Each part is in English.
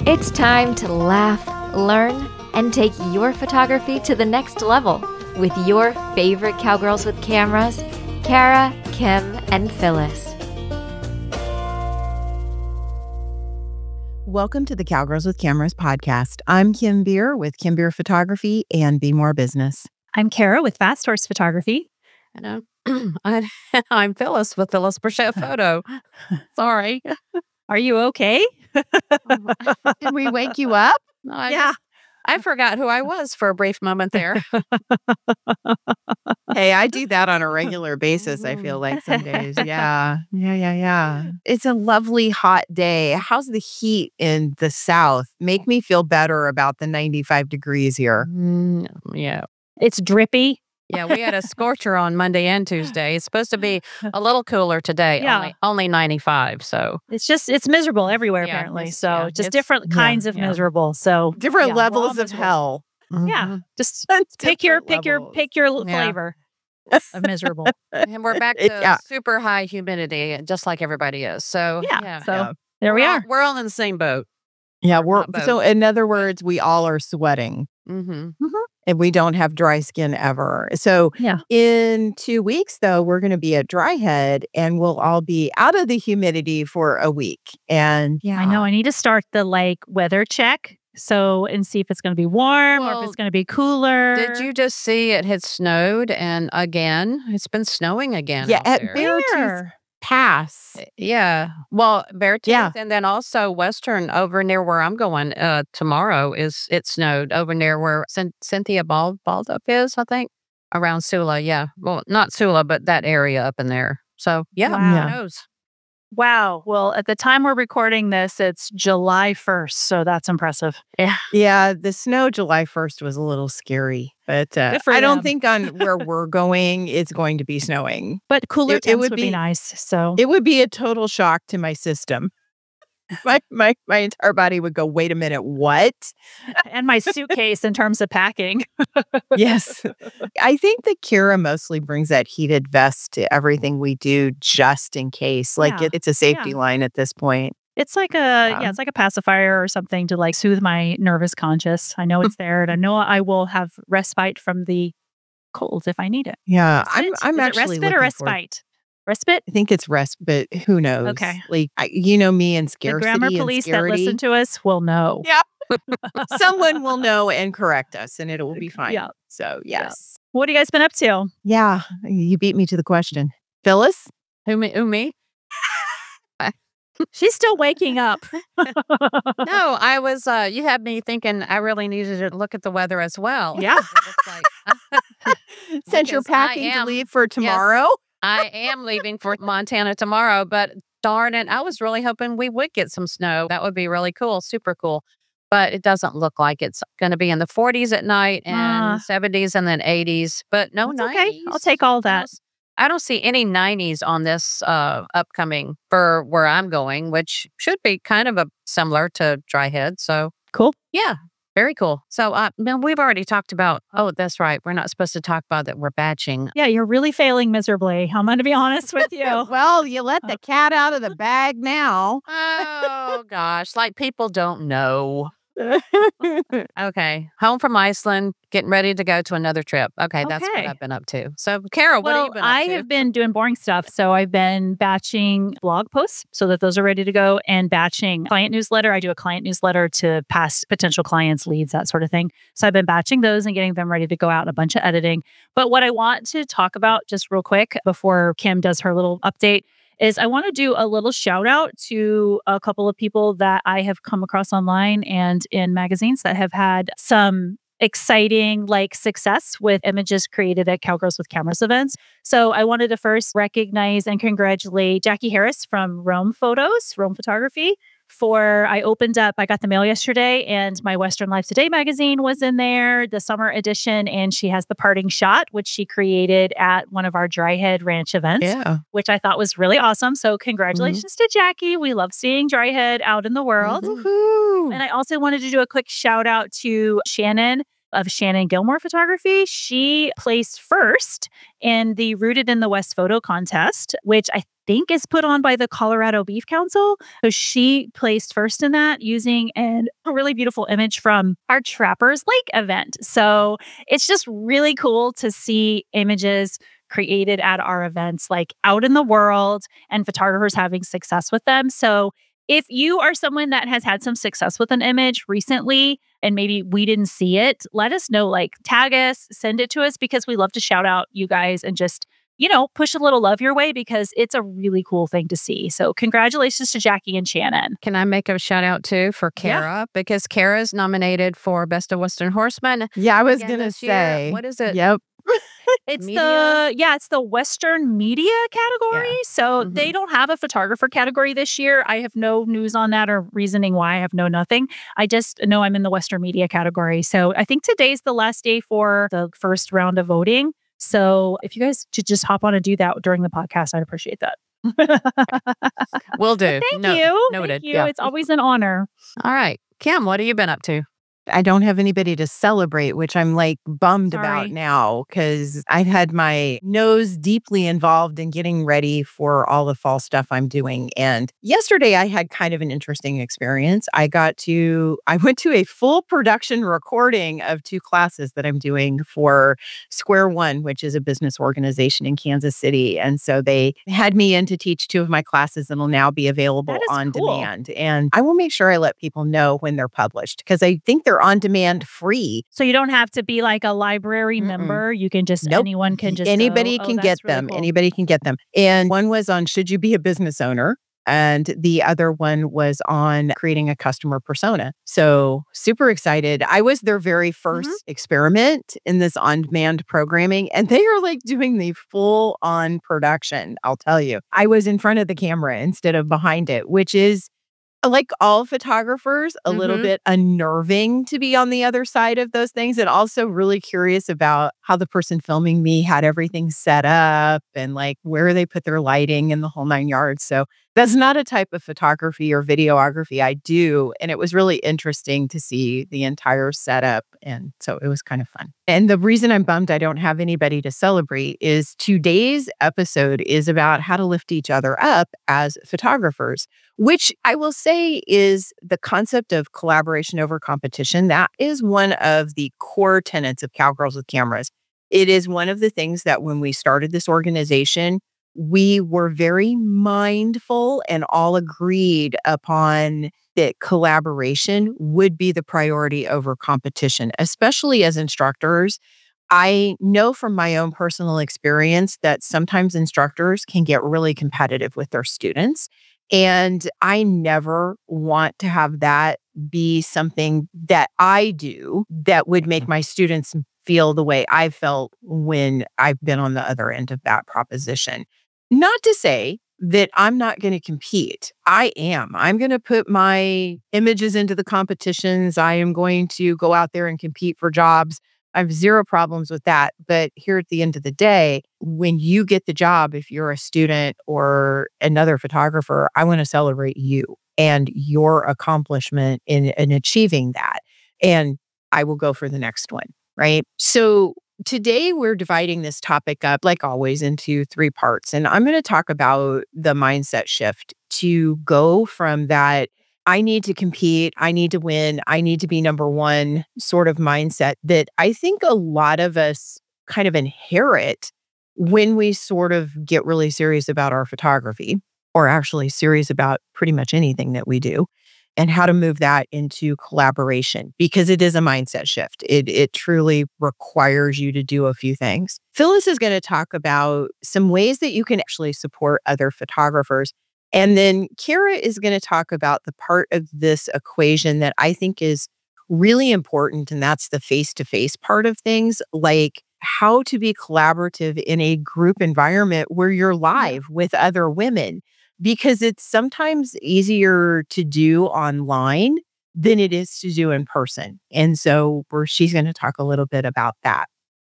It's time to laugh, learn, and take your photography to the next level with your favorite cowgirls with cameras, Kara, Kim, and Phyllis. Welcome to the Cowgirls with Cameras podcast. I'm Kim Beer with Kim Beer Photography and Be More Business. I'm Kara with Fast Horse Photography. And I'm Phyllis with Phyllis Burchett Photo. Sorry. Are you okay? Did we wake you up? No, I forgot who I was for a brief moment there. Hey, I do that on a regular basis, I feel like some days. Yeah. It's a lovely hot day. How's the heat in the South? Make me feel better about the 95 degrees here. Yeah. It's drippy. Yeah, we had a scorcher on Monday and Tuesday. It's supposed to be a little cooler today, only 95. So It's miserable everywhere, apparently. So just different kinds of miserable. So different levels of hell. Yeah. Just pick your flavor of miserable. And we're back to super high humidity, just like everybody is. So there we are. We're all in the same boat. Yeah, so in other words, we all are sweating. And we don't have dry skin ever. So in 2 weeks, though, we're going to be at Dry Head and we'll all be out of the humidity for a week. And I know I need to start the weather check. And see if it's going to be warm or if it's going to be cooler. Did you just see it had snowed? And again, it's been snowing again. Yeah, at there. Beartooth Pass. Yeah. Well, Beartooth and then also Western over near where I'm going tomorrow it snowed over near where Cynthia Baldup is, I think, around Sula. Yeah. Well, not Sula, but that area up in there. So, who knows? Wow. Well, at the time we're recording this, it's July 1st. So that's impressive. Yeah. The snow July 1st was a little scary, but I don't think on where we're going, it's going to be snowing. But cooler temps would be nice. So it would be a total shock to my system. My entire body would go, wait a minute, what? And my suitcase in terms of packing. Yes. I think that Kara mostly brings that heated vest to everything we do just in case. It's a safety line at this point. It's like it's like a pacifier or something to soothe my nervous conscience. I know it's there and I know I will have respite from the cold if I need it. Yeah. I'm actually respite or respite? Respite? I think it's respite. Who knows? Okay. Me and scarcity. The grammar police that listen to us will know. Yeah. Someone will know and correct us and it will be fine. Yeah. So, yes. Yeah. What have you guys been up to? Yeah. You beat me to the question. Phyllis? Who me? She's still waking up. No, I was, you had me thinking I really needed to look at the weather as well. Yeah. Since you're packing to leave for tomorrow? Yes, I am leaving for Montana tomorrow, but darn it, I was really hoping we would get some snow. That would be really cool, super cool. But it doesn't look like it's going to be in the 40s at night and 70s and then 80s, but no 90s. Okay, I'll take all that. I don't see any 90s on this upcoming for where I'm going, which should be kind of similar to Dry Head. So cool. Yeah. Very cool. So we've already talked about, that's right. We're not supposed to talk about that we're batching. Yeah, you're really failing miserably. I'm going to be honest with you. Well, you let the cat out of the bag now. Oh, gosh. People don't know. Okay. Home from Iceland, getting ready to go to another trip. Okay, that's what I've been up to. So, Kara, what have you been up to? I have been doing boring stuff. So I've been batching blog posts so that those are ready to go and batching client newsletter. I do a client newsletter to past potential clients, leads, that sort of thing. So I've been batching those and getting them ready to go out and a bunch of editing. But what I want to talk about just real quick before Kim does her little update is I want to do a little shout out to a couple of people that I have come across online and in magazines that have had some exciting success with images created at Cowgirls with Cameras events. So I wanted to first recognize and congratulate Jackie Harris from Rome Photography. I got the mail yesterday and my Western Life Today magazine was in there, the summer edition, and she has the parting shot, which she created at one of our Dry Head Ranch events, which I thought was really awesome. So congratulations to Jackie. We love seeing Dry Head out in the world. And I also wanted to do a quick shout out to Shannon of Shannon Gilmore Photography. She placed first in the Rooted in the West photo contest, which think is put on by the Colorado Beef Council. So she placed first in that using a really beautiful image from our Trappers Lake event. So it's just really cool to see images created at our events, like out in the world, and photographers having success with them. So if you are someone that has had some success with an image recently and maybe we didn't see it, let us know, like tag us, send it to us, because we love to shout out you guys and just, push a little love your way, because it's a really cool thing to see. So congratulations to Jackie and Shannon. Can I make a shout out too for Kara? Because Kara's nominated for Best of Western Horseman. Yeah, I was going to say. What is it? Yep. It's the Western media category. Yeah. So they don't have a photographer category this year. I have no news on that or reasoning why. I have nothing. I just know I'm in the Western media category. So I think today's the last day for the first round of voting. So if you guys could just hop on and do that during the podcast, I'd appreciate that. Will do. Thank you. Noted. Thank you. Yeah. It's always an honor. All right. Kim, what have you been up to? I don't have anybody to celebrate, which I'm like bummed about now, because I had my nose deeply involved in getting ready for all the fall stuff I'm doing. And yesterday I had kind of an interesting experience. I went to a full production recording of 2 classes that I'm doing for Square One, which is a business organization in Kansas City. And so they had me in to teach 2 of my classes that will now be available on demand. And I will make sure I let people know when they're published, because I think they're on demand free. So you don't have to be like a library member. You can just, anyone can just Anybody can get them. Cool. Anybody can get them. And one was on should you be a business owner? And the other one was on creating a customer persona. So super excited. I was their very first experiment in this on-demand programming, and they are like doing the full-on production, I'll tell you. I was in front of the camera instead of behind it, which is, like all photographers, a little bit unnerving to be on the other side of those things, and also really curious about how the person filming me had everything set up and like where they put their lighting and the whole 9 yards. So that's not a type of photography or videography I do. And it was really interesting to see the entire setup. And so it was kind of fun. And the reason I'm bummed I don't have anybody to celebrate is today's episode is about how to lift each other up as photographers, which I will say is the concept of collaboration over competition. That is one of the core tenets of Cowgirls with Cameras. It is one of the things that when we started this organization, we were very mindful and all agreed upon that collaboration would be the priority over competition, especially as instructors. I know from my own personal experience that sometimes instructors can get really competitive with their students. And I never want to have that be something that I do that would make my students feel the way I felt when I've been on the other end of that proposition. Not to say that I'm not going to compete. I am. I'm going to put my images into the competitions. I am going to go out there and compete for jobs. I have zero problems with that. But here at the end of the day, when you get the job, if you're a student or another photographer, I want to celebrate you and your accomplishment in achieving that. And I will go for the next one, right? So today we're dividing this topic up, like always, into 3 parts. And I'm going to talk about the mindset shift to go from that I need to compete, I need to win, I need to be number one sort of mindset that I think a lot of us kind of inherit when we sort of get really serious about our photography, or actually serious about pretty much anything that we do, and how to move that into collaboration, because it is a mindset shift. It truly requires you to do a few things. Phyllis is going to talk about some ways that you can actually support other photographers. And then Kara is going to talk about the part of this equation that I think is really important, and that's the face-to-face part of things, like how to be collaborative in a group environment where you're live with other women, because it's sometimes easier to do online than it is to do in person. And so she's going to talk a little bit about that.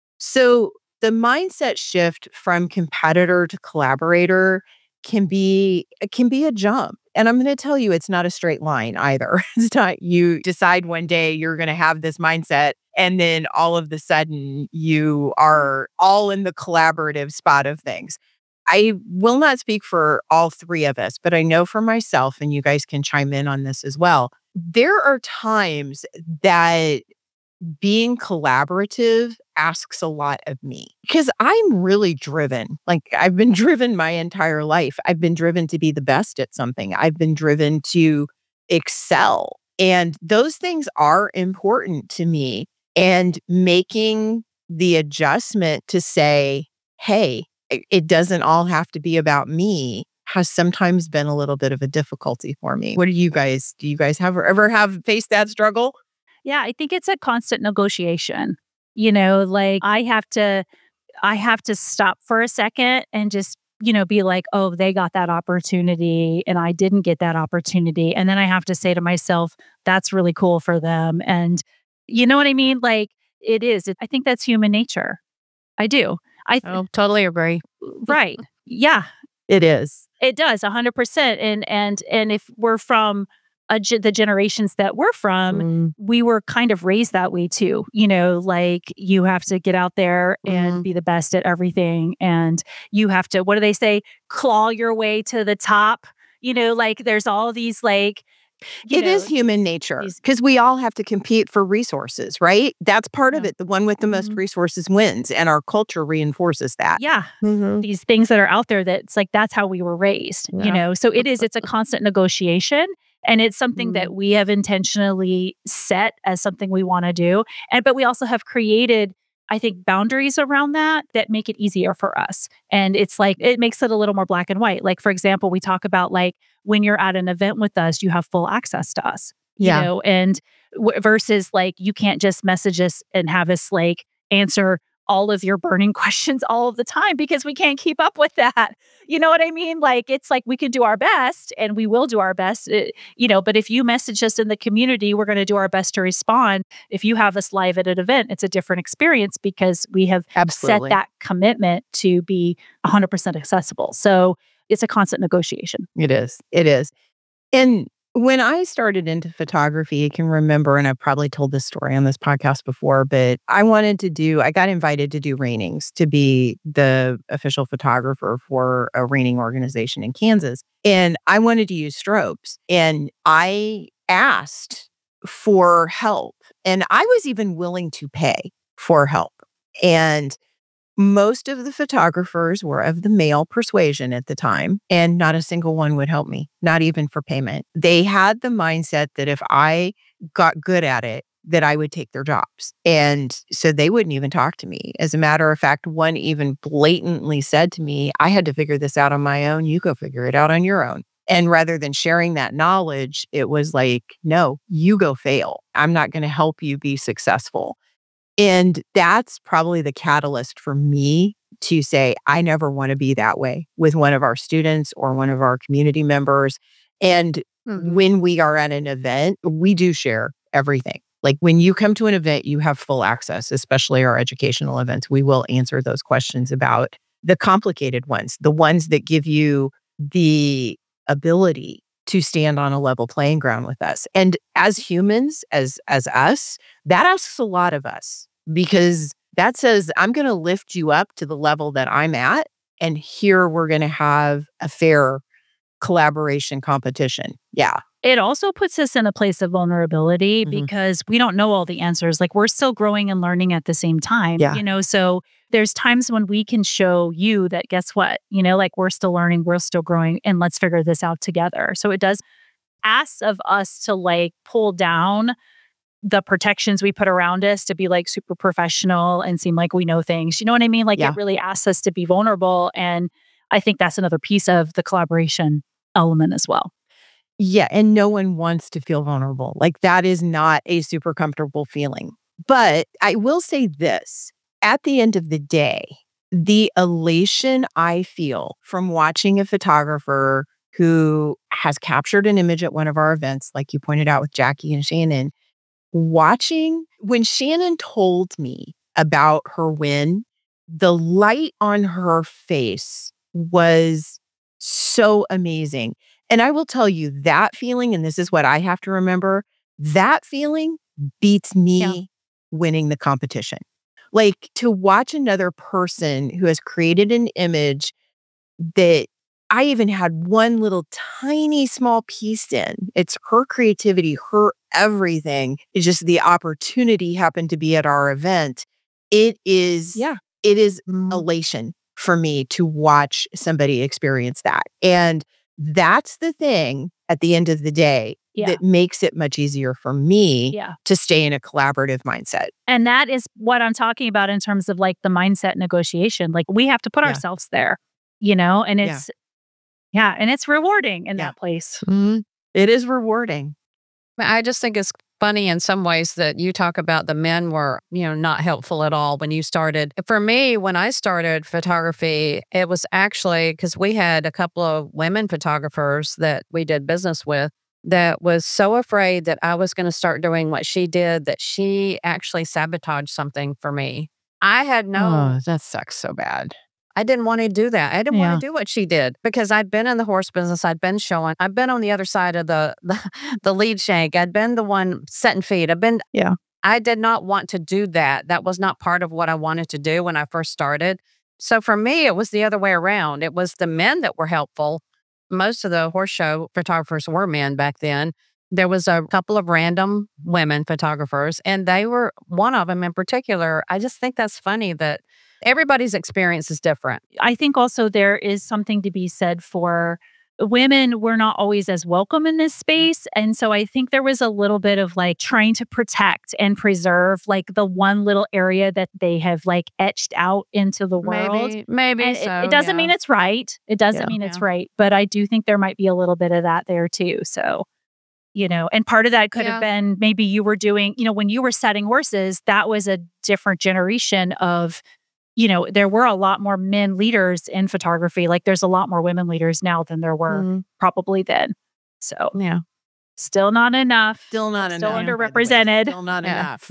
So the mindset shift from competitor to collaborator can be a jump. And I'm going to tell you, it's not a straight line either. It's not you decide one day you're going to have this mindset, and then all of the sudden you are all in the collaborative spot of things. I will not speak for all three of us, but I know for myself, and you guys can chime in on this as well. There are times that being collaborative asks a lot of me because I'm really driven. Like I've been driven my entire life. I've been driven to be the best at something. I've been driven to excel. And those things are important to me. And making the adjustment to say, hey, it doesn't all have to be about me has sometimes been a little bit of a difficulty for me. Do you guys ever have faced that struggle? Yeah, I think it's a constant negotiation. Like I have to stop for a second and just, be like, oh, they got that opportunity and I didn't get that opportunity. And then I have to say to myself, that's really cool for them. And you know what I mean? Like I think that's human nature. I do. Totally agree. Right. Yeah. It is. It does 100%. And if we're from the generations that we're from, we were kind of raised that way too. Like you have to get out there and be the best at everything. And you have to, what do they say? Claw your way to the top. Like there's all these like, it is human nature because we all have to compete for resources, right? That's part of it. The one with the most resources wins. And our culture reinforces that. Yeah. These things that are out there that's like, that's how we were raised, So it's a constant negotiation. And it's something that we have intentionally set as something we want to do. But we also have created, I think, boundaries around that make it easier for us. And it's like, it makes it a little more black and white. Like, for example, we talk about like, when you're at an event with us, you have full access to us, and versus like, you can't just message us and have us like answer all of your burning questions all of the time because we can't keep up with that. You know what I mean? Like, it's like we can do our best and we will do our best, but if you message us in the community, we're going to do our best to respond. If you have us live at an event, it's a different experience because we have set that commitment to be 100% accessible. So it's a constant negotiation. It is. It is. And when I started into photography, I can remember, and I've probably told this story on this podcast before, but I got invited to do rainings to be the official photographer for a raining organization in Kansas. And I wanted to use strobes. And I asked for help. And I was even willing to pay for help. And most of the photographers were of the male persuasion at the time, and not a single one would help me, not even for payment. They had the mindset that if I got good at it, that I would take their jobs. And so they wouldn't even talk to me. As a matter of fact, one even blatantly said to me, I had to figure this out on my own. You go figure it out on your own. And rather than sharing that knowledge, it was like, no, you go fail. I'm not going to help you be successful. And that's probably the catalyst for me to say, I never want to be that way with one of our students or one of our community members. And when we are at an event, we do share everything. Like when you come to an event, you have full access, especially our educational events. We will answer those questions about the complicated ones, the ones that give you the ability to stand on a level playing ground with us. And as humans, as us, that asks a lot of us because that says, I'm going to lift you up to the level that I'm at. And here we're going to have a fair collaboration competition. Yeah. It also puts us in a place of vulnerability because we don't know all the answers. Like we're still growing and learning at the same time, so there's times when we can show you that, guess what, like we're still learning, we're still growing, and let's figure this out together. So it does ask of us to like pull down the protections we put around us to be like super professional and seem like we know things. You know what I mean? Like it really asks us to be vulnerable. And I think that's another piece of the collaboration element as well. Yeah. And no one wants to feel vulnerable. Like that is not a super comfortable feeling. But I will say this, at the end of the day, the elation I feel from watching a photographer who has captured an image at one of our events, like you pointed out with Jackie and Shannon, when Shannon told me about her win, the light on her face was so amazing. And I will tell you that feeling, and this is what I have to remember, that feeling beats me winning the competition. Like to watch another person who has created an image that I even had one little tiny small piece in. It's her creativity, her everything. It's just the opportunity happened to be at our event. It is elation for me to watch somebody experience that. And that's the thing at the end of the day that makes it much easier for me to stay in a collaborative mindset. And that is what I'm talking about in terms of like the mindset negotiation. Like we have to put ourselves there, and it's, and it's rewarding in that place. Mm-hmm. It is rewarding. I just think it's funny in some ways that you talk about the men were, not helpful at all when you started. For me, when I started photography, it was actually because we had a couple of women photographers that we did business with that was so afraid that I was going to start doing what she did that she actually sabotaged something for me. I had Oh, that sucks so bad. I didn't want to do that. I didn't want to do what she did because I'd been in the horse business. I'd been showing. I've been on the other side of the lead shank. I'd been the one setting feet. I did not want to do that. That was not part of what I wanted to do when I first started. So for me, it was the other way around. It was the men that were helpful. Most of the horse show photographers were men back then. There was a couple of random women photographers, and they were one of them in particular. I just think that's funny that everybody's experience is different. I think also there is something to be said for women were not always as welcome in this space. And so I think there was a little bit of like trying to protect and preserve like the one little area that they have like etched out into the world. Maybe and so. It doesn't mean it's right. It doesn't mean it's right. But I do think there might be a little bit of that there too. So, and part of that could have been maybe you were doing, when you were setting horses, that was a different generation of, there were a lot more men leaders in photography. Like there's a lot more women leaders now than there were probably then. So still not enough. Still not enough. Still underrepresented. Still not enough.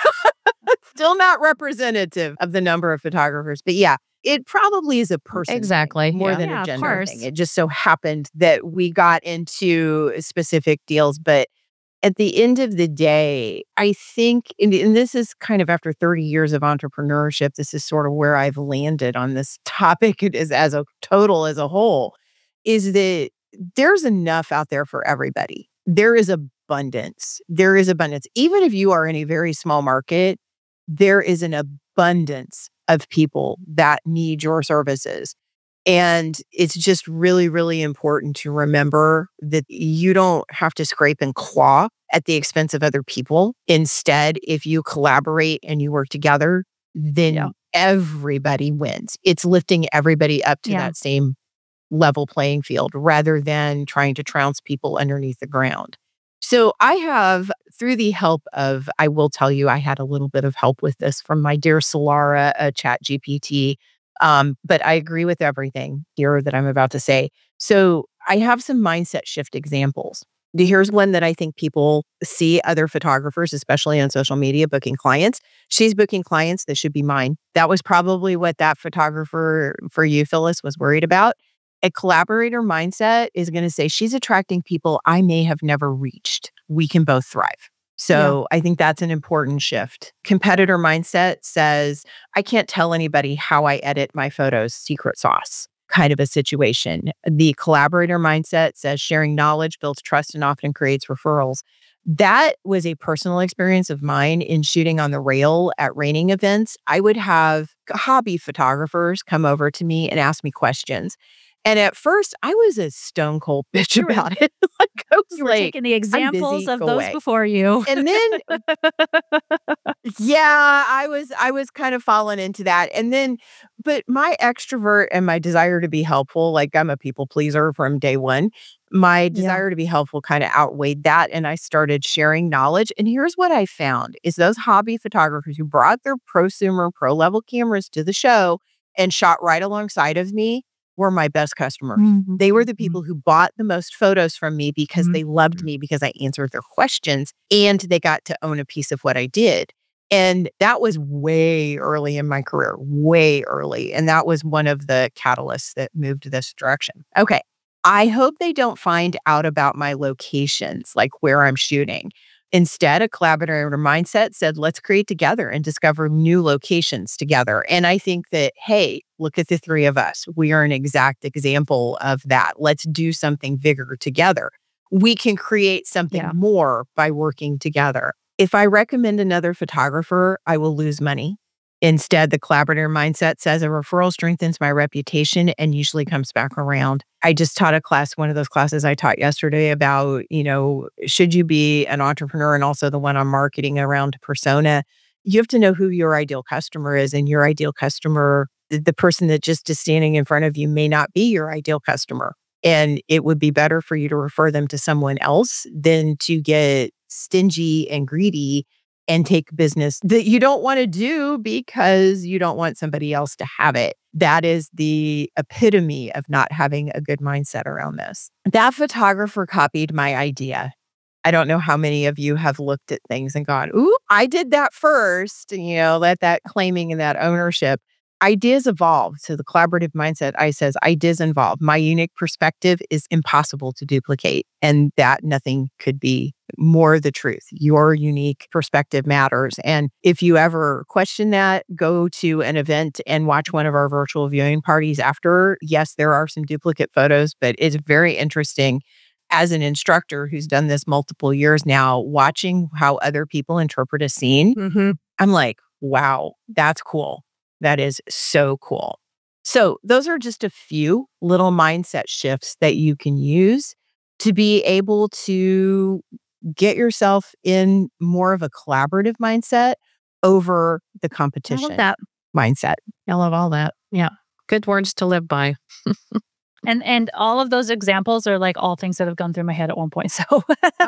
Still not representative of the number of photographers. But it probably is a person thing, more than a gender thing. It just so happened that we got into specific deals. But at the end of the day, I think, and this is kind of after 30 years of entrepreneurship, this is sort of where I've landed on this topic as a total, as a whole, is that there's enough out there for everybody. There is abundance. There is abundance. Even if you are in a very small market, there is an abundance of people that need your services. And it's just really, really important to remember that you don't have to scrape and claw at the expense of other people. Instead, if you collaborate and you work together, then everybody wins. It's lifting everybody up to that same level playing field rather than trying to trounce people underneath the ground. So I have, through the help of, I will tell you, I had a little bit of help with this from my dear Solara, ChatGPT. But I agree with everything here that I'm about to say. So I have some mindset shift examples. Here's one that I think people see other photographers, especially on social media, booking clients. She's booking clients that should be mine. That was probably what that photographer for you, Phyllis, was worried about. A collaborator mindset is going to say, she's attracting people I may have never reached. We can both thrive. So I think that's an important shift. Competitor mindset says, I can't tell anybody how I edit my photos, secret sauce kind of a situation. The collaborator mindset says sharing knowledge builds trust and often creates referrals. That was a personal experience of mine in shooting on the rail at reining events. I would have hobby photographers come over to me and ask me questions. And at first, I was a stone cold bitch about it. Like I was you were taking the examples of those before you, and then I was kind of falling into that. And then, but my extrovert and my desire to be helpful, like I'm a people pleaser from day one. My desire to be helpful kind of outweighed that, and I started sharing knowledge. And here's what I found: is those hobby photographers who brought their prosumer, pro level cameras to the show and shot right alongside of me were my best customers. Mm-hmm. They were the people who bought the most photos from me because they loved me, because I answered their questions, and they got to own a piece of what I did. And that was way early in my career, way early. And that was one of the catalysts that moved this direction. Okay. I hope they don't find out about my locations, like where I'm shooting. Instead, a collaborative mindset said, let's create together and discover new locations together. And I think that, hey, look at the three of us. We are an exact example of that. Let's do something bigger together. We can create something more by working together. If I recommend another photographer, I will lose money. Instead, the collaborator mindset says a referral strengthens my reputation and usually comes back around. I just taught a class, one of those classes I taught yesterday about, should you be an entrepreneur, and also the one on marketing around persona. You have to know who your ideal customer is, and your ideal customer, the person that just is standing in front of you may not be your ideal customer. And it would be better for you to refer them to someone else than to get stingy and greedy and take business that you don't want to do because you don't want somebody else to have it. That is the epitome of not having a good mindset around this. That photographer copied my idea. I don't know how many of you have looked at things and gone, ooh, I did that first, let that claiming and that ownership. Ideas evolve. So the collaborative mindset, I says, ideas evolve. My unique perspective is impossible to duplicate. And that nothing could be more the truth. Your unique perspective matters. And if you ever question that, go to an event and watch one of our virtual viewing parties after. Yes, there are some duplicate photos, but it's very interesting as an instructor who's done this multiple years now, watching how other people interpret a scene. Mm-hmm. I'm like, wow, that's cool. That is so cool. So those are just a few little mindset shifts that you can use to be able to get yourself in more of a collaborative mindset over the competition mindset. I love all that. Yeah. Good words to live by. And all of those examples are like all things that have gone through my head at one point. So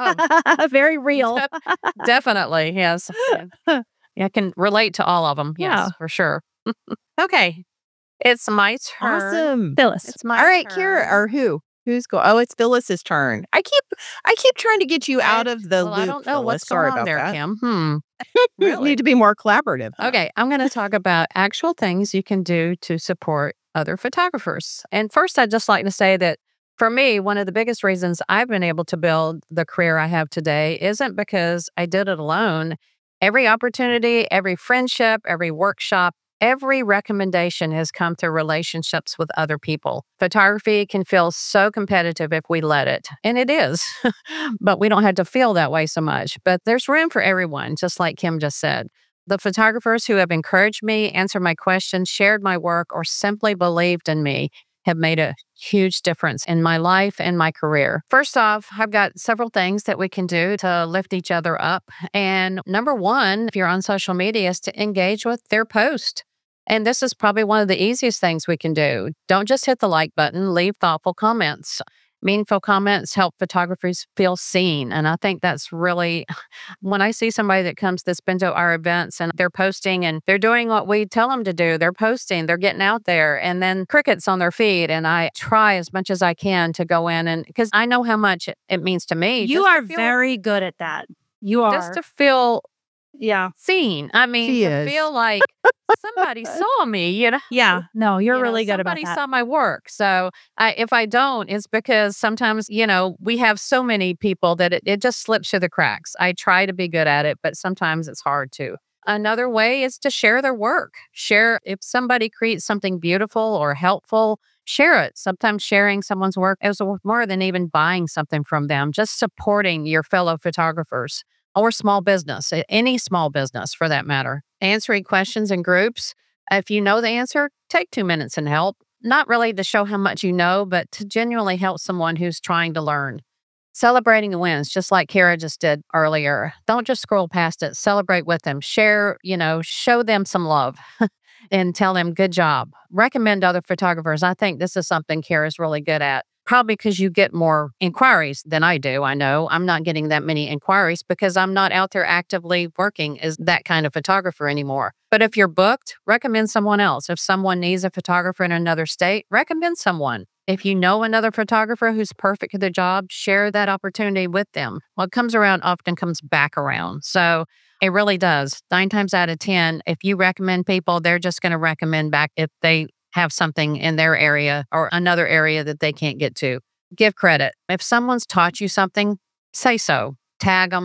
very real. Definitely. Yes. Yeah, I can relate to all of them. Yes, for sure. Okay. It's my turn. Awesome. Phyllis. It's my turn. All right, Kira, or who? Who's going? Oh, it's Phyllis's turn. I keep trying to get you out of the loop. I don't know Phyllis. what's going on there, Kim. Really? Need to be more collaborative. Okay, I'm going to talk about actual things you can do to support other photographers. And first, I'd just like to say that for me, one of the biggest reasons I've been able to build the career I have today isn't because I did it alone. Every opportunity, every friendship, every workshop, every recommendation has come through relationships with other people. Photography can feel so competitive if we let it, and it is, but we don't have to feel that way so much. But there's room for everyone, just like Kim just said. The photographers who have encouraged me, answered my questions, shared my work, or simply believed in me have made a huge difference in my life and my career. First off, I've got several things that we can do to lift each other up. And number one, if you're on social media, is to engage with their post. And this is probably one of the easiest things we can do. Don't just hit the like button, leave thoughtful comments. Meaningful comments help photographers feel seen. And I think that's really, when I see somebody that comes that's been to our events and they're posting and they're doing what we tell them to do, they're posting, they're getting out there, and then crickets on their feed. And I try as much as I can to go in, and because I know how much it means to me. You are very good at that. You are. Just to feel seen. I mean, feel like somebody saw me, Yeah, no, you're really good about that. Somebody saw my work. So if I don't, it's because sometimes, we have so many people that it just slips through the cracks. I try to be good at it, but sometimes it's hard to. Another way is to share their work. Share if somebody creates something beautiful or helpful, share it. Sometimes sharing someone's work is more than even buying something from them, just supporting your fellow photographers. Or small business, any small business for that matter. Answering questions in groups. If you know the answer, take 2 minutes and help. Not really to show how much you know, but to genuinely help someone who's trying to learn. Celebrating the wins, just like Kara just did earlier. Don't just scroll past it. Celebrate with them. Share, show them some love and tell them good job. Recommend other photographers. I think this is something Kara's really good at. Probably because you get more inquiries than I do. I know I'm not getting that many inquiries because I'm not out there actively working as that kind of photographer anymore. But if you're booked, recommend someone else. If someone needs a photographer in another state, recommend someone. If you know another photographer who's perfect for the job, share that opportunity with them. What comes around often comes back around. So it really does. 9 times out of 10, if you recommend people, they're just going to recommend back if they have something in their area or another area that they can't get to. Give credit. If someone's taught you something, say so. Tag them,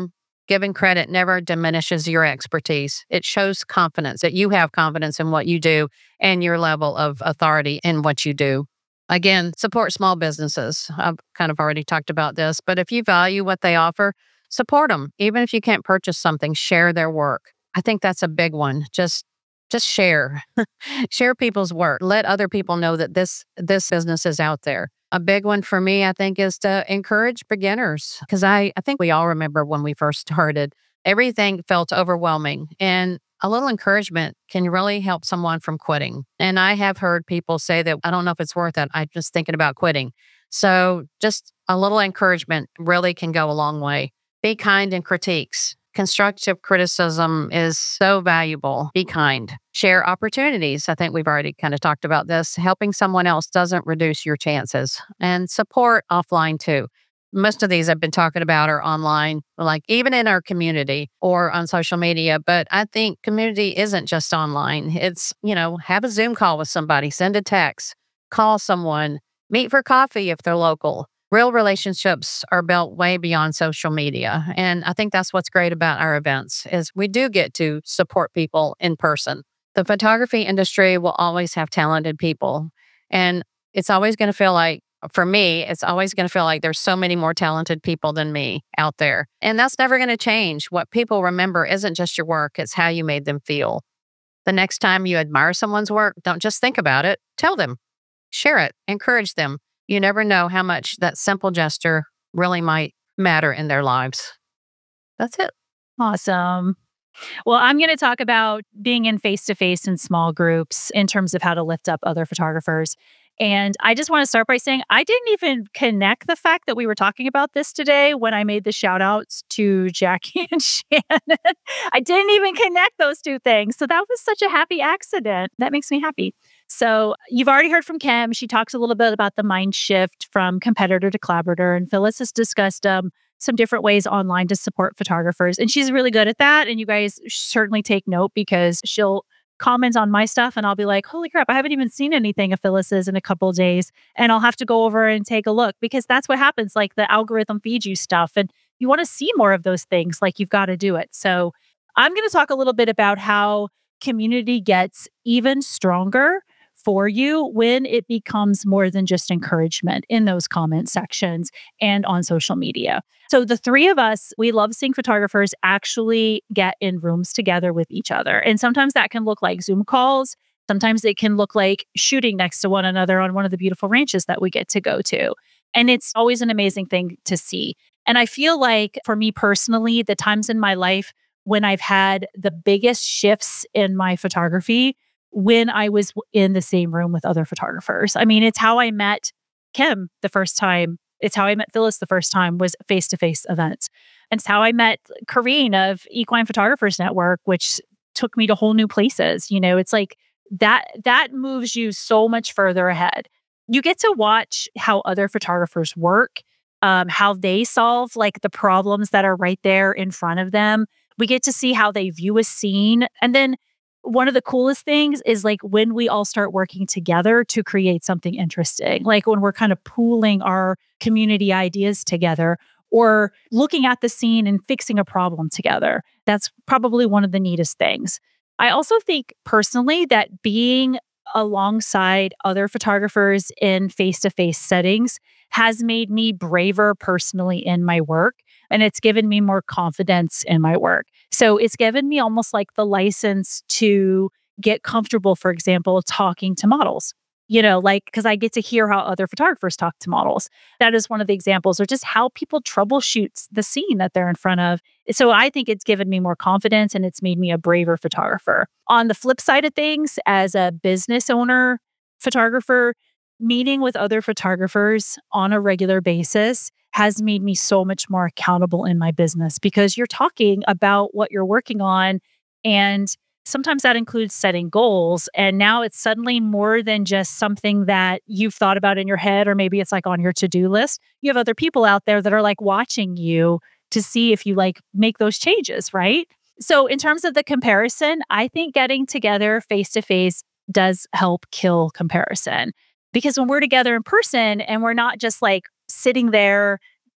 Giving credit never diminishes your expertise. It shows confidence that you have confidence in what you do and your level of authority in what you do. Again, support small businesses. I've kind of already talked about this, but if you value what they offer, support them. Even if you can't purchase something, share their work. I think that's a big one. Just share. Share people's work. Let other people know that this business is out there. A big one for me, I think, is to encourage beginners, because I think we all remember when we first started, everything felt overwhelming, and a little encouragement can really help someone from quitting. And I have heard people say that, I don't know if it's worth it. I'm just thinking about quitting. So just a little encouragement really can go a long way. Be kind in critiques. Constructive criticism is so valuable. Be kind. Share opportunities. I think we've already kind of talked about this. Helping someone else doesn't reduce your chances. And support offline too. Most of these I've been talking about are online, like even in our community or on social media. But I think community isn't just online. It's, have a Zoom call with somebody, send a text, call someone, meet for coffee if they're local. Real relationships are built way beyond social media. And I think that's what's great about our events is we do get to support people in person. The photography industry will always have talented people. And it's always going to feel like, for me, it's always going to feel like there's so many more talented people than me out there. And that's never going to change. What people remember isn't just your work, it's how you made them feel. The next time you admire someone's work, don't just think about it, tell them, share it, encourage them. You never know how much that simple gesture really might matter in their lives. That's it. Awesome. Well, I'm going to talk about being in face-to-face and small groups in terms of how to lift up other photographers. And I just want to start by saying I didn't even connect the fact that we were talking about this today when I made the shout outs to Jackie and Shannon. I didn't even connect those two things. So that was such a happy accident. That makes me happy. So you've already heard from Kim. She talks a little bit about the mind shift from competitor to collaborator. And Phyllis has discussed some different ways online to support photographers. And she's really good at that. And you guys certainly take note because she'll comment on my stuff and I'll be like, holy crap, I haven't even seen anything of Phyllis's in a couple of days. And I'll have to go over and take a look because that's what happens. Like the algorithm feeds you stuff and you want to see more of those things. Like you've got to do it. So I'm going to talk a little bit about how community gets even stronger for you when it becomes more than just encouragement in those comment sections and on social media. So the three of us, we love seeing photographers actually get in rooms together with each other. And sometimes that can look like Zoom calls. Sometimes it can look like shooting next to one another on one of the beautiful ranches that we get to go to. And it's always an amazing thing to see. And I feel like for me personally, the times in my life when I've had the biggest shifts in my photography when I was in the same room with other photographers. I mean, it's how I met Kim the first time. It's how I met Phyllis the first time was face-to-face events. And it's how I met Corrine of Equine Photographers Network, which took me to whole new places. It's like that moves you so much further ahead. You get to watch how other photographers work, how they solve like the problems that are right there in front of them. We get to see how they view a scene. And then one of the coolest things is like when we all start working together to create something interesting, like when we're kind of pooling our community ideas together or looking at the scene and fixing a problem together. That's probably one of the neatest things. I also think personally that being alongside other photographers in face-to-face settings has made me braver personally in my work. And it's given me more confidence in my work. So it's given me almost like the license to get comfortable, for example, talking to models, because I get to hear how other photographers talk to models. That is one of the examples, or just how people troubleshoot the scene that they're in front of. So I think it's given me more confidence and it's made me a braver photographer. On the flip side of things, as a business owner photographer, meeting with other photographers on a regular basis has made me so much more accountable in my business because you're talking about what you're working on. And sometimes that includes setting goals. And now it's suddenly more than just something that you've thought about in your head, or maybe it's like on your to-do list. You have other people out there that are like watching you to see if you like make those changes, right? So in terms of the comparison, I think getting together face-to-face does help kill comparison. Because when we're together in person and we're not just like sitting there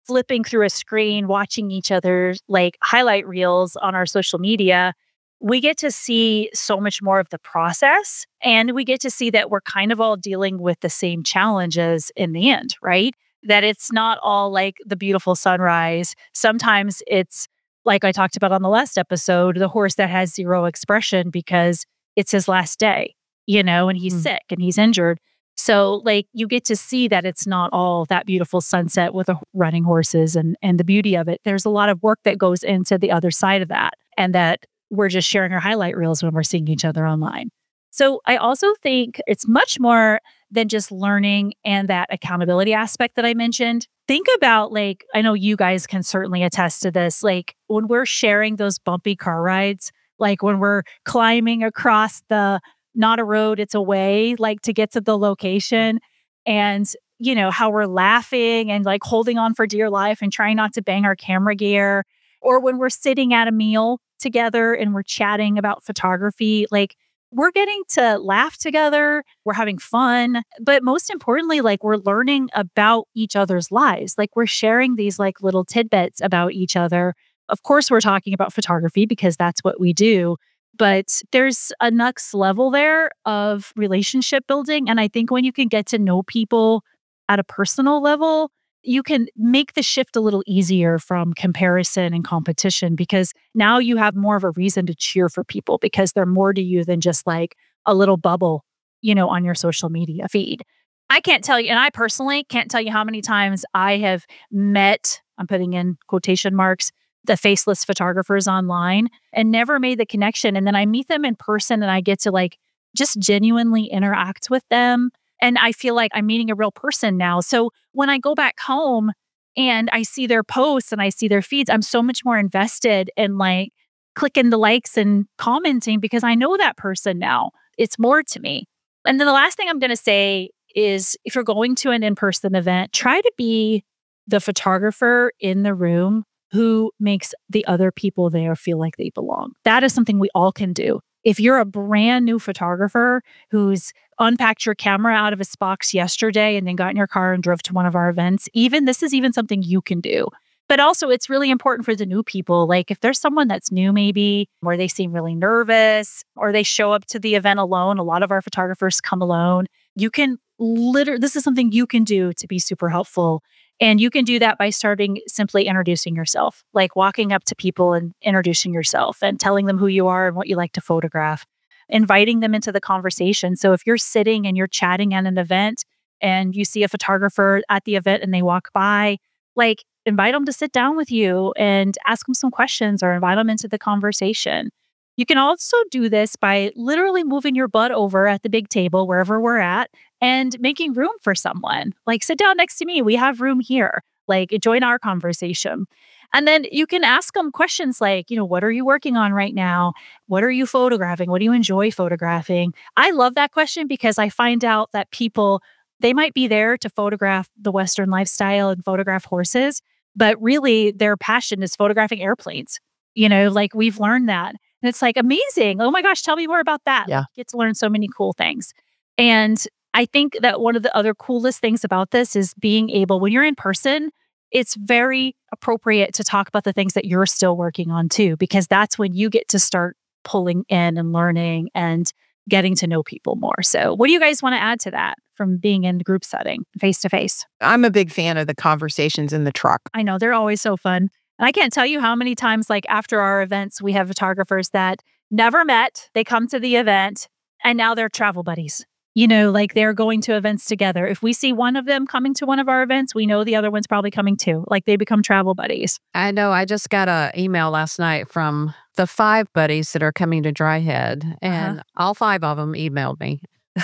flipping through a screen, watching each other's like highlight reels on our social media, we get to see so much more of the process. And we get to see that we're kind of all dealing with the same challenges in the end, right? That it's not all like the beautiful sunrise. Sometimes it's like I talked about on the last episode, the horse that has zero expression because it's his last day, and he's sick and he's injured. So like you get to see that it's not all that beautiful sunset with the running horses and the beauty of it. There's a lot of work that goes into the other side of that, and that we're just sharing our highlight reels when we're seeing each other online. So I also think it's much more than just learning and that accountability aspect that I mentioned. Think about like, I know you guys can certainly attest to this, like when we're sharing those bumpy car rides, like when we're climbing across the not a road, it's a way, like to get to the location, and how we're laughing and like holding on for dear life and trying not to bang our camera gear, or when we're sitting at a meal together and we're chatting about photography, like we're getting to laugh together, we're having fun, but most importantly, like we're learning about each other's lives. Like we're sharing these like little tidbits about each other. Of course, we're talking about photography because that's what we do. But there's a next level there of relationship building. And I think when you can get to know people at a personal level, you can make the shift a little easier from comparison and competition, because now you have more of a reason to cheer for people because they're more to you than just like a little bubble, on your social media feed. I can't tell you, and I personally can't tell you how many times I have met, I'm putting in quotation marks, the faceless photographers online and never made the connection. And then I meet them in person and I get to like just genuinely interact with them. And I feel like I'm meeting a real person now. So when I go back home and I see their posts and I see their feeds, I'm so much more invested in like clicking the likes and commenting because I know that person now. It's more to me. And then the last thing I'm going to say is if you're going to an in-person event, try to be the photographer in the room who makes the other people there feel like they belong. That is something we all can do. If you're a brand new photographer who's unpacked your camera out of its box yesterday and then got in your car and drove to one of our events, this is even something you can do. But also it's really important for the new people. Like if there's someone that's new maybe, or they seem really nervous, or they show up to the event alone, a lot of our photographers come alone. You can this is something you can do to be super helpful. And you can do that by starting simply introducing yourself, like walking up to people and introducing yourself and telling them who you are and what you like to photograph, inviting them into the conversation. So if you're sitting and you're chatting at an event and you see a photographer at the event and they walk by, like invite them to sit down with you and ask them some questions or invite them into the conversation. You can also do this by literally moving your butt over at the big table, wherever we're at, and making room for someone. Like, sit down next to me. We have room here. Like, join our conversation. And then you can ask them questions like, what are you working on right now? What are you photographing? What do you enjoy photographing? I love that question because I find out that people, they might be there to photograph the Western lifestyle and photograph horses, but really their passion is photographing airplanes. Like we've learned that. And it's like amazing. Oh my gosh, tell me more about that. Yeah. Like, you get to learn so many cool things. And I think that one of the other coolest things about this is being able, when you're in person, it's very appropriate to talk about the things that you're still working on too, because that's when you get to start pulling in and learning and getting to know people more. So what do you guys want to add to that from being in group setting, face to face? I'm a big fan of the conversations in the truck. I know, they're always so fun. And I can't tell you how many times, like after our events, we have photographers that never met. They come to the event and now they're travel buddies. Like they're going to events together. If we see one of them coming to one of our events, we know the other one's probably coming too. Like they become travel buddies. I know. I just got an email last night from the 5 buddies that are coming to Dry Head, and all 5 of them emailed me.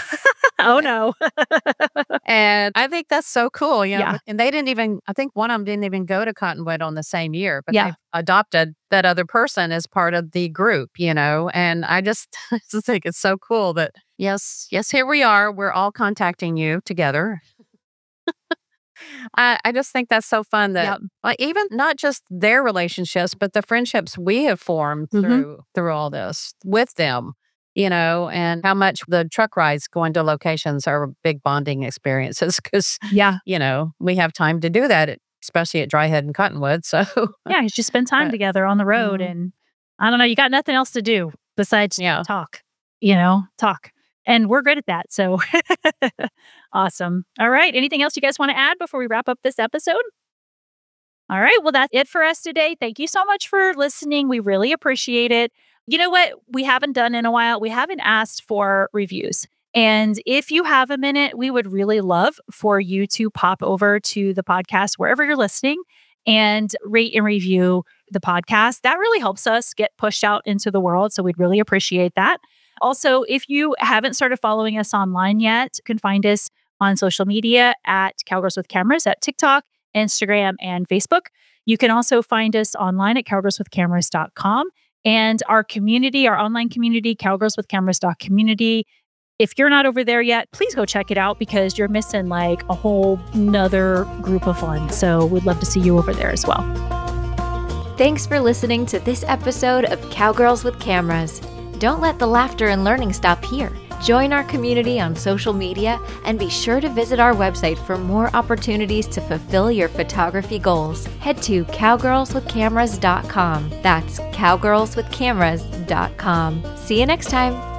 Oh no. And I think that's so cool. Yeah. And they didn't even, I think one of them didn't even go to Cottonwood on the same year, but they adopted that other person as part of the group, and I just think it's so cool that yes, here we are. We're all contacting you together. I just think that's so fun that like, even not just their relationships, but the friendships we have formed through all this with them. And how much the truck rides going to locations are big bonding experiences because, we have time to do that especially at Dry Head and Cottonwood. So yeah, you just spend time together on the road, and I don't know, you got nothing else to do besides talk. Talk. And we're good at that. So awesome. All right. Anything else you guys want to add before we wrap up this episode? All right. Well, that's it for us today. Thank you so much for listening. We really appreciate it. You know what we haven't done in a while? We haven't asked for reviews. And if you have a minute, we would really love for you to pop over to the podcast, wherever you're listening, and rate and review the podcast. That really helps us get pushed out into the world. So we'd really appreciate that. Also, if you haven't started following us online yet, you can find us on social media at Cowgirls with Cameras at TikTok, Instagram, and Facebook. You can also find us online at cowgirlswithcameras.com. And our community, our online community, cowgirlswithcameras.community. If you're not over there yet, please go check it out because you're missing like a whole nother group of fun. So we'd love to see you over there as well. Thanks for listening to this episode of Cowgirls with Cameras. Don't let the laughter and learning stop here. Join our community on social media and be sure to visit our website for more opportunities to fulfill your photography goals. Head to cowgirlswithcameras.com. That's cowgirlswithcameras.com. See you next time.